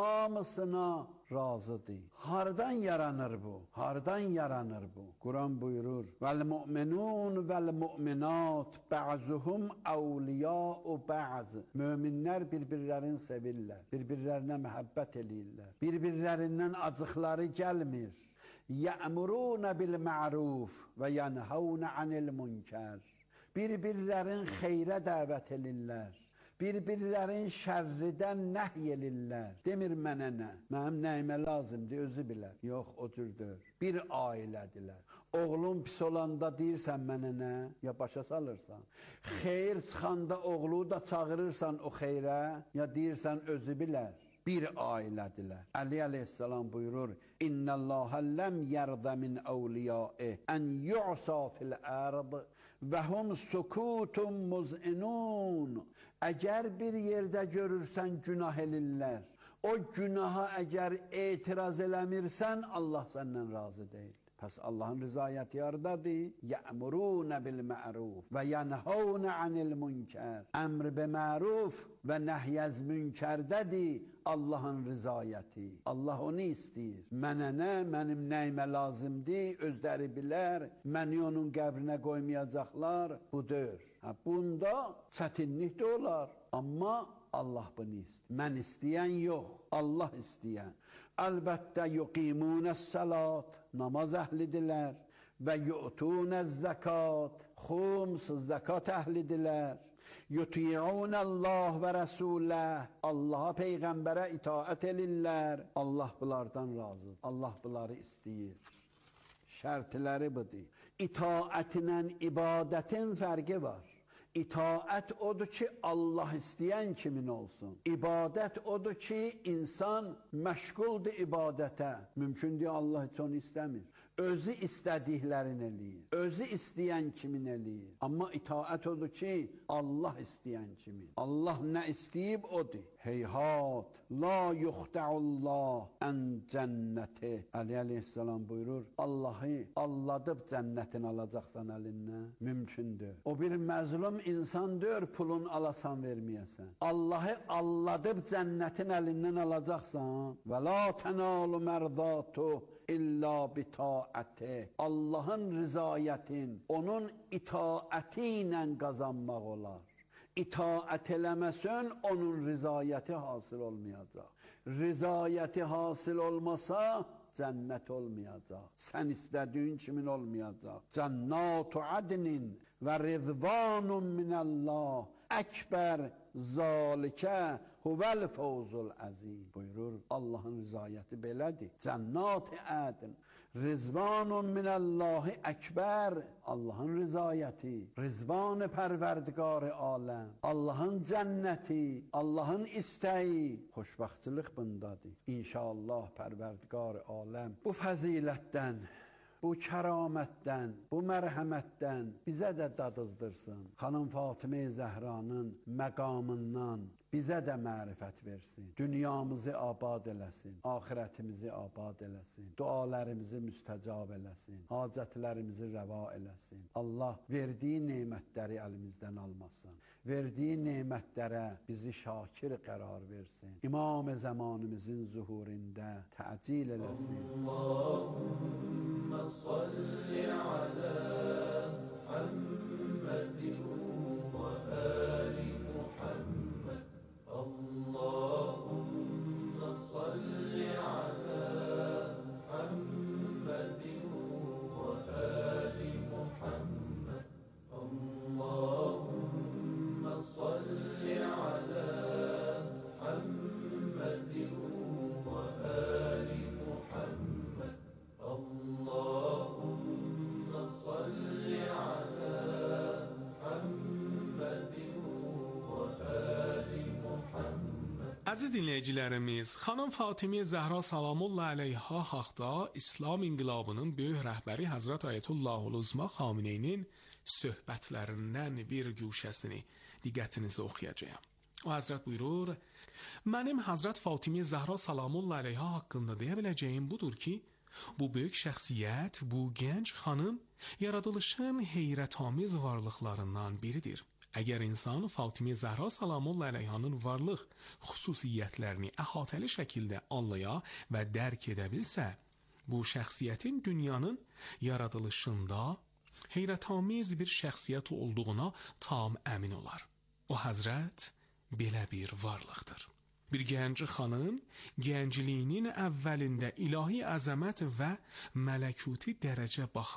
hamısına razıdır. Hardan yaranır bu? Hardan yaranır bu? Quran buyurur, Vəl-mu'minun vəl-mu'minat bə'zuhum əvliyâ'u bə'z. Möminlər bir-birlərini sevirlər, bir-birlərinə məhəbbət eləyirlər. Bir-birlərindən acıqları gəlmir. Yə'murûne bil-ma'ruf və yənhəvne anil-munkər. Bir-birlərin xeyrə dəvət elirlər. Bir-birlərin şərridən nəhy elirlər. Demir mənə nə? Mənim nəyimə lazımdır, özü bilər. Yox, o cürdür. Bir ailədilər. Oğlun pis olanda deyirsən mənə nə? Ya başa salırsan. Xeyr çıxanda oğlu da çağırırsan o xeyrə, ya deyirsən özü bilər. Bir ailədilər. Əli əleyhissalam buyurur, İnnəllâhə ləm yərdə min əvliyâih ən yu'sa fil ərd və hum sukutun muz'inun. Əgər bir yerdə görürsən günah elirlər, o günaha əgər etiraz eləmirsən, Allah səndən razı deyil. Pəs Allahın rızayəti yardadır. Yə'murûne bil-mə'ruf və yənhəvne anil-munkər. Əmr be-məruf və nəhyəz münkərdədir Allahın rızayəti. Allah onu istəyir. Mənə nə, mənim nəyimə lazımdır, özləri bilər, məni onun qəbrinə qoymayacaqlar, budur. Ha, bunda çətinlik də olar, amma Allah bunu istəyir. Mən istəyən yox, Allah istəyən. Əlbəttə yuqimunəs-salat, namaz əhlidirlər və yu'tunəz-zəkat, xums, zəkat əhlidirlər. Yuti'unəllah və rəsuləh, Allaha, Peyğəmbərə itaət elirlər. Allah bunlardan razıdır, Allah bunları istəyir. Şərtləri budur. İtaətinlə ibadətin fərqi var. İtaət odur ki, Allah istəyən kimin olsun. İbadət odur ki, insan məşğuldur ibadətə. Mümkündür, Allah heç onu istəmir. Özü istədiklərini eləyir. Özü istəyən kimin eləyir. Amma itaət odur ki, Allah istəyən kimin. Allah nə istəyib odur. Heyhat, la yuxdəullah ən cənnəti. Əli əleyhissalam buyurur, Allahı alladıb cənnətin alacaqsan əlindən. Mümkündür. O bir məzlum insan deyir, pulun alasan verməyəsən. Allahı alladıb cənnətin əlindən alacaqsan. Və la tənalu mərdatu İlla bitaəti. Allahın rızayətin, onun itaəti ilə qazanmaq olar. İtaət eləməsən, onun rızayəti hasıl olmayacaq. Rızayəti hasıl olmasa, cənnət olmayacaq. Sən istədiyin kimin olmayacaq. Cənnatu adnin və rizvanun minəllah əkbər zalikə huvel fawzul əzim. Buyurur, Allahın rızayəti belədir. Cənnat-ı ədn, rizvanun minəllahi əkbər. Allahın rızayəti, rizvan-ı pərverdigar-ı aləm, Allahın cənnəti, Allahın istəyi. Xoşbəxtçilik bundadır. İnşallah pərverdigar-ı aləm bu fəzilətdən, bu kəramətdən, bu mərhəmətdən bizə də dadızdırsın. Xanım Fatimə Zəhranın məqamından bizə də mərifət versin. Dünyamızı abad eləsin, axirətimizi abad eləsin, dualarımızı müstəcab eləsin, hacətlərimizi rəva eləsin. Allah verdiyi nemətləri əlimizdən almasın. Verdiyi nemətlərə bizi şakir qərar versin. İmam-ı zamanımızın zuhurində təcil eləsin. Allahümme salli alə Muhammedin və ali Muhammed. Allahümme salli alə Muhammedin və ali Muhammed. Allahümme salli alə Muhammedin və ali Muhammed. Allahümme salli alə Muhammedin və ali Muhammed. Əziz dinləyicilərimiz, xanım Fatimə Zəhra salamullah əleyha haqda İslam inqilabının böyük rəhbəri Həzrət Ayətullah Xameneyinin söhbətlərindən bir güşəsini diqqətinizi oxuyacağam. O Həzrət buyurur, mənim Həzrət Fatimə Zəhra salamullah əleyha haqqında deyə biləcəyim budur ki, bu böyük şəxsiyyət, bu gənc xanım yaradılışın heyrətamiz varlıqlarından biridir. Əgər insan Fatimə Zəhra salamullah əleyhanın varlıq xüsusiyyətlərini əhatəli şəkildə anlaya və dərk edə bilsə, bu şəxsiyyətin dünyanın yaradılışında heyrətamiz bir şəxsiyyət olduğuna tam əmin olar. O Həzrət belə bir varlıqdır. Bir gənc xanım gəncliyinin əvvəlində ilahi əzəmət və mələkuti dərəcə baxımından